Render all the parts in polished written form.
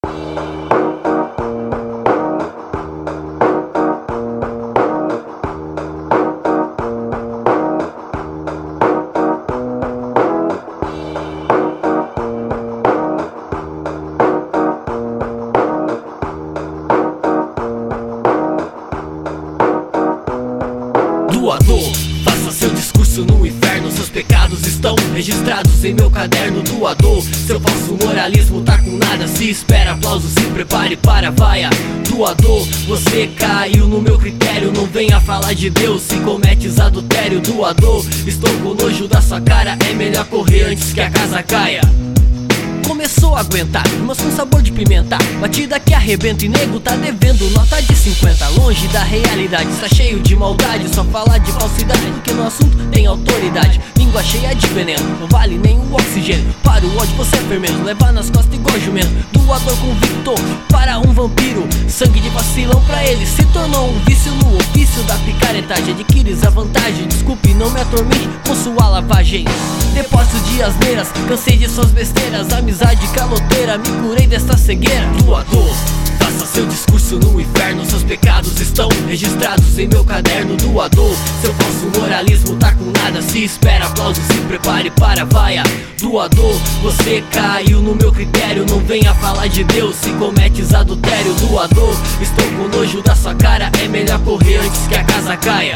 Doador, faça seu discurso no inferno. Seus pecados estão registrados em meu caderno. Doador, seu falso moralismo tá com nada. Se espera aplauso, se prepare para a vaia. Doador, você caiu no meu critério. Não venha falar de Deus se cometes adultério. Doador, estou com nojo da sua cara. É melhor correr antes que a casa caia. Começou a aguentar, mas com sabor de pimenta. Batida que arrebenta e nego tá devendo nota de 50. Longe da realidade, está cheio de maldade. Só falar de falsidade porque no assunto tem autoridade. Língua cheia de veneno, não vale nenhum oxigênio. Para o ódio você é fermento, levar nas costas igual jumento. Doador convicto para um vampiro. Sangue de vacilão pra ele se tornou um vício. No ofício da picaretagem adquires a vantagem. Desculpe, não me atormente com sua lavagem. Depósito de asneiras, cansei de suas besteiras. Amizade caloteira, me curei desta cegueira. Doador, faça seu discurso no inferno. Seus pecados estão registrados em meu caderno. Doador, seu falso moralismo tá com nada. Se espera aplauso, se prepare para a vaia. Doador, você caiu no meu critério. Não venha falar de Deus se cometes adultério. Doador, estou com nojo da sua cara. É melhor correr antes que a casa caia.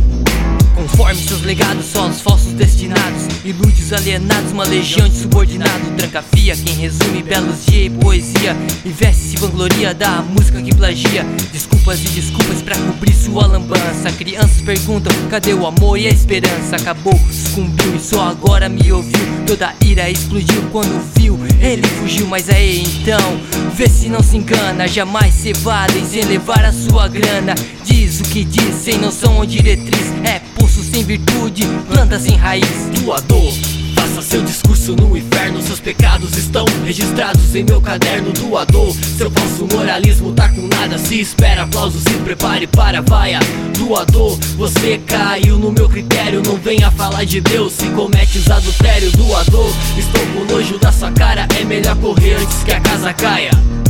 Conforme seus legados, solos falsos destinados, iludes alienados, uma legião de subordinado. Tranca fia, quem resume belos dias e poesia, e veste se vangloria da música que plagia. Desculpas e desculpas pra cobrir sua lambança. Crianças perguntam, cadê o amor e a esperança? Acabou, sucumbiu e só agora me ouviu. Toda a ira explodiu quando viu, ele fugiu, mas aí então, vê se não se engana. Jamais se evadem sem levar a sua grana. Diz o que diz, sem noção ou diretriz. É pulso sem virtude, planta sem raiz. Doador, faça seu discurso no inferno. Seus pecados estão registrados em meu caderno. Doador, seu falso moralismo tá com nada. Se espera aplauso, se prepare para a vaia. Doador, você caiu no meu critério. Não venha falar de Deus se cometes adultério. Doador, estou com nojo da sua cara. É melhor correr antes que a casa caia.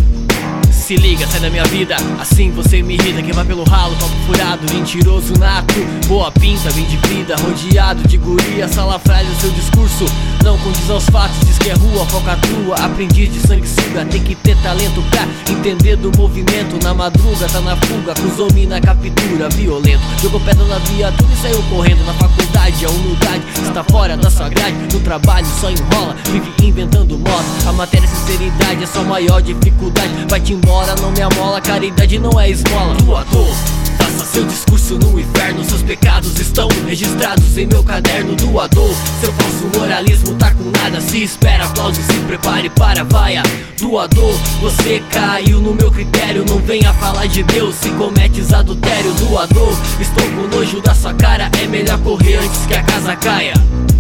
Se liga, sai da minha vida, assim você me irrita. Quem vai pelo ralo, copo furado, mentiroso nato. Boa pinta, bem de vida, rodeado de guria. Salafrário, seu discurso não condiz aos fatos. Diz que é rua, falcatrua, aprendiz de sanguessuga. Tem que ter talento pra entender do movimento. Na madruga, tá na fuga, acusou homem na captura. Violento, jogou pedra na viatura e saiu correndo. Na faculdade, a humildade está fora da sua grade. No trabalho só enrola, vive inventando moda. A matéria sinceridade é sua maior dificuldade. Vai-te embora, não me amola, caridade não é esmola. Doador, faça seu discurso no inferno. Seus pecados estão registrados em meu caderno. Doador, seu falso moralismo tá com nada. Se espera aplauso, se prepare para a vaia. Doador, você caiu no meu critério. Não venha falar de Deus se cometes adultério. Doador, estou com nojo da sua cara. É melhor correr antes que a casa caia.